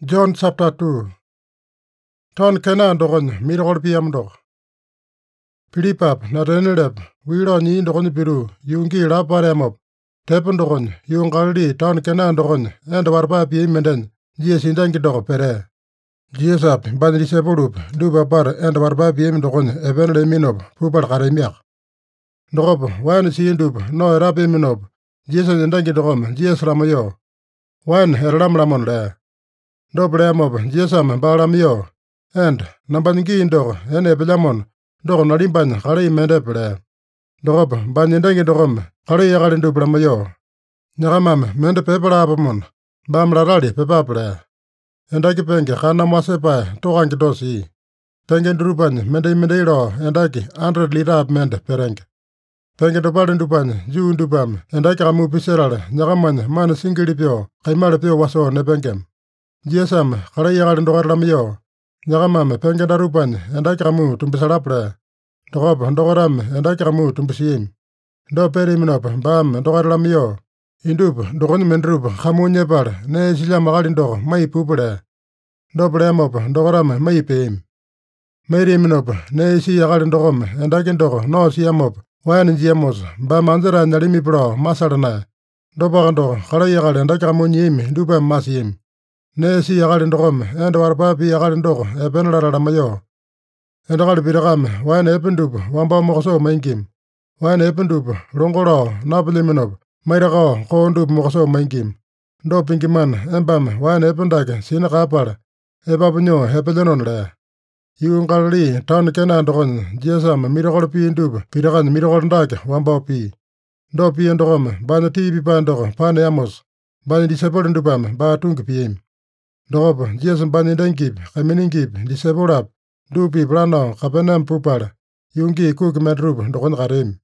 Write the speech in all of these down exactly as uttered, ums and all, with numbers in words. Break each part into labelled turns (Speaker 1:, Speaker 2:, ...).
Speaker 1: John chapter two. Ton Kena dogon mirgol piam dog. Pilipap Nathanielep wiro ni dogon piru yungi raparemop. Tepun dogon yung galdi ton Kena dogon and warpa pi menden Jesus indangi dog pere. Jesus up bandri sepulup duba par and warpa pi dogon evenle minop pupal karemiak. Dogop wan si indub no rapi minop. Jesus indangi dogom Jesus ramayo. Wan erlam ramon le. Dobre mob jesam balamio and nambangi indo ene belamon dog nalimban kare mende ple dogob banyendangi dogom kare yagalin do bramayo nyagamam mende pepala bamon bam rarali pepaple endaki penge kana masepa togangi dosi penge druban mende mende ro endaki hundred liter mende pereng penge dobalen duban ju dubam endaki amu piserale nyagaman man singili pio kaimale pio waso ne pengem Jesam, kare yagalin dogar lamio. Nyagamam, penge darupan, endakamu tumpisalaple. Dogob, dogaram, endakamu tumpisim. Do periminop, bam, dogar lamio. Indub, dogon mendrub, hamunye par, ne sila magalin dog, mai pupule. Do bremop, dogaram, mai pim. Meri minop, ne si yagalin dogom, endakin dog, no siamop, wan jiamos, bam anzera nalimi pro, masarana. Do bagando, kare yagal, endakamu nyim, dubam masim. Ne si yagalin dogom, and warpa pi yagalin dog, a penala mayo. And a galbiragam, one ependub, one bomb moso mainkim. One ependub, rongoro, napoliminov, mairago, condub moso mainkim. Do pinkiman, embam, one ependag, sinakapar, a babino, hepelenon le. You galli, town Kena dogon, jesam, miracle pi indub, piragan, miracle dag, one bow pi. Do pi and dogom, ban T V bandog, paneamos, ban disable dubam, ba tung pim. Dogob, Jesus banidengib, kaminingib, diseborab, dupi brano, kapenam pupar, yungi kuk medrub, dogon karim.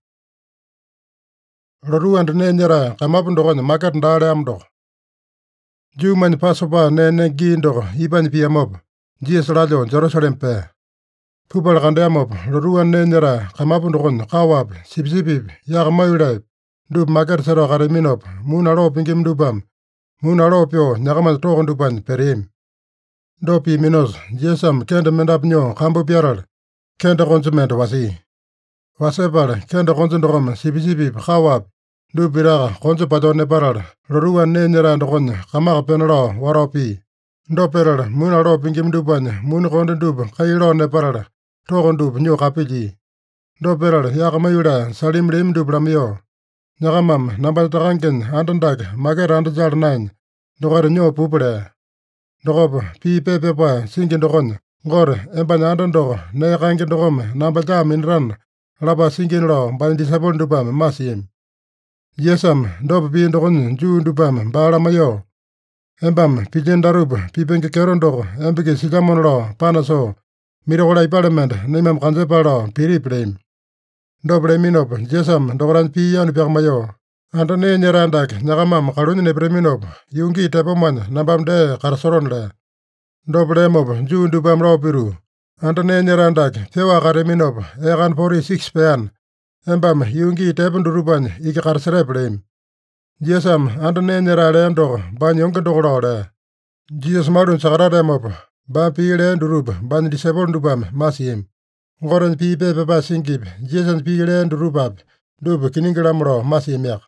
Speaker 1: Roru and nenyera, kamapun dogon, makat ndare amdog. Juman pasopa nene gindo, iban piamob, Jesus radio, Jerusalem pe. Pupar kandamob, roru and nenyera, kamapun dogon, kawab, sipsipib, yagmayurab, dub makat sero kariminop, munaro pingim dubam. Munaro pio nyagamal togon dupan perim. Dopi minos, jesam kenda mendap nyo kambu piaral, kenda konsument wasi. Wasepal, kenda konsundogom sibisibi khawab, du piraga konsu padone paral, roruan nenyera dogon kamaka penalo waropi. Doperal, munaro pingim dupan, mun kondu dub, kairo ne paral, togon dub nyo kapiji. Doperal, yakamayura, salim lim dubramio. Nyagamam, nambal taranken, andandag, mager andajal nine, dogar nyo pupure. Dogob, pi pepepa, singin dogon, gor, emban andandog, ne kankin dogom, nambal jam in ran, raba singin lo, ban disabon dubam, masim. Yesam, dob pi dogon, ju dubam, baramayo. Embam, pijin darub, pi penke kerondog, embike sigamon lo, panaso, miragola parliament, nemam kanzepalo, piri plane. Dobre minop, jesam, doran pi yan permayo. Antone nyerandak, nyagamam, karuni ne preminop, yungi tepoman, nabam de karsoron le. Dobre mob, ju dubam ropiru. Antone nyerandak, tewa kareminop, egan pori six pean. Embam, yungi tepon duruban, iki karsere plane. Jesam, antone nyerale ando, ban yonke dogro le. Jesus marun sakarade mob, ban pi le durub, ban disebon dubam, masim. Ngoran pi pepe pa singib, jesan pi len durubab, dub kiningilamro masi miak.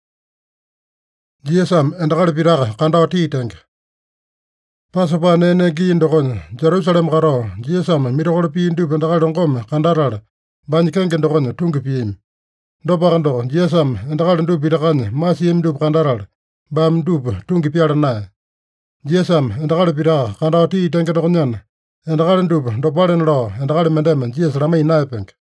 Speaker 1: Jesam endagal piraga kandaw ti tank. Pasopa nene gi indogon, Jerusalem garo, jesam mirogol pi indub endagal dongom kandaral, banyikengen dogon tungi piim. Dobagando, jesam endagal ndub piragan masi imdub kandaral, bam dub tungi piarana. Jesam endagal piraga kandaw ti tank dogonyan. Endagal ndub, dobalen lo, endagal mendem, Jesus ramay naipeng.